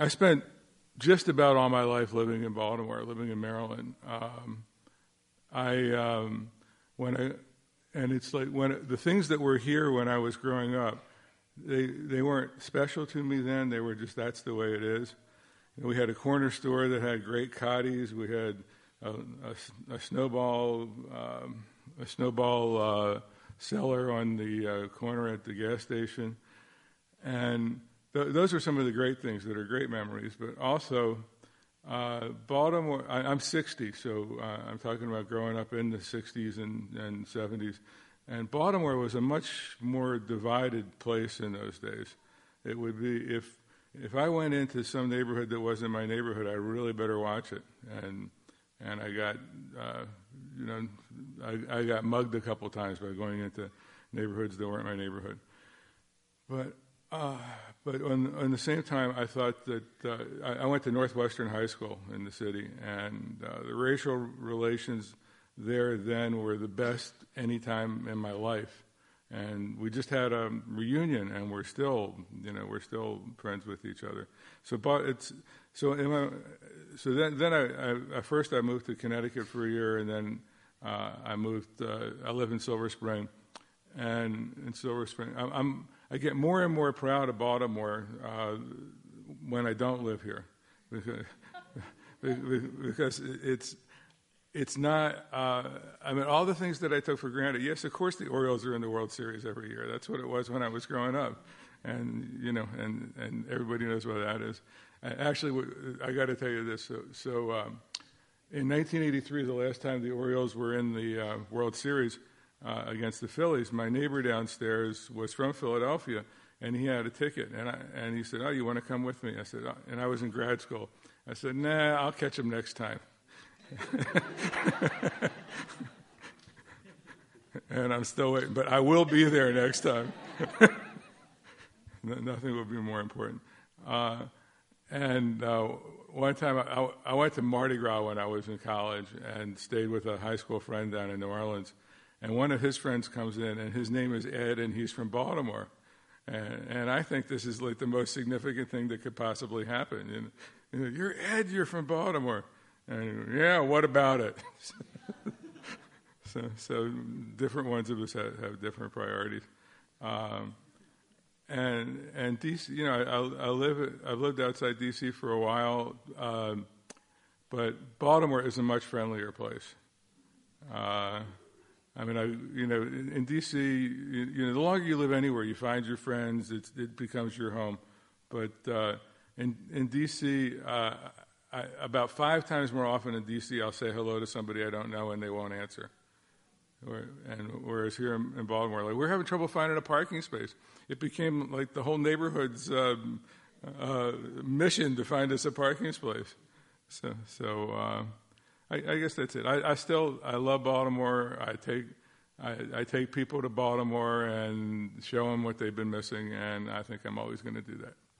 I spent just about all my life living in Baltimore, living in Maryland. And it's like the things that were here when I was growing up, they weren't special to me then. They were just, that's the way it is. We had a corner store that had great cotties. We had a snowball cellar on the corner at the gas station, and those are some of the great things that are great memories. But also, Baltimore. I'm 60, so I'm talking about growing up in the 60s and 70s. And Baltimore was a much more divided place in those days. It would be if I went into some neighborhood that wasn't my neighborhood, I really better watch it. And I got I got mugged a couple times by going into neighborhoods that weren't my neighborhood. But on the same time, I thought that I went to Northwestern High School in the city, and the racial relations there then were the best any time in my life. And we just had a reunion, and we're still friends with each other. Then I first moved to Connecticut for a year, and then I moved. I live in Silver Spring, and in Silver Spring, I get more and more proud of Baltimore when I don't live here, because it's not. I mean, all the things that I took for granted. Yes, of course, the Orioles are in the World Series every year. That's what it was when I was growing up, and and everybody knows what that is. Actually, I got to tell you this. So in 1983, the last time the Orioles were in the World Series against the Phillies, my neighbor downstairs was from Philadelphia, and he had a ticket. And he said, "Oh, you want to come with me?" I said, and I was in grad school. I said, "Nah, I'll catch him next time." And I'm still waiting, but I will be there next time. Nothing will be more important. One time I went to Mardi Gras when I was in college and stayed with a high school friend down in New Orleans. And one of his friends comes in, and his name is Ed, and he's from Baltimore. And I think this is like the most significant thing that could possibly happen. You're Ed, you're from Baltimore. And yeah, what about it? So different ones of us have different priorities. And DC, I've lived outside DC for a while, but Baltimore is a much friendlier place. In DC, the longer you live anywhere, you find your friends. It becomes your home. But in DC, about 5 times more often in DC, I'll say hello to somebody I don't know and they won't answer. Whereas here in Baltimore, like, we're having trouble finding a parking space. It became like the whole neighborhood's mission to find us a parking space. So I guess that's it. I love Baltimore. I take people to Baltimore and show them what they've been missing, and I think I'm always going to do that.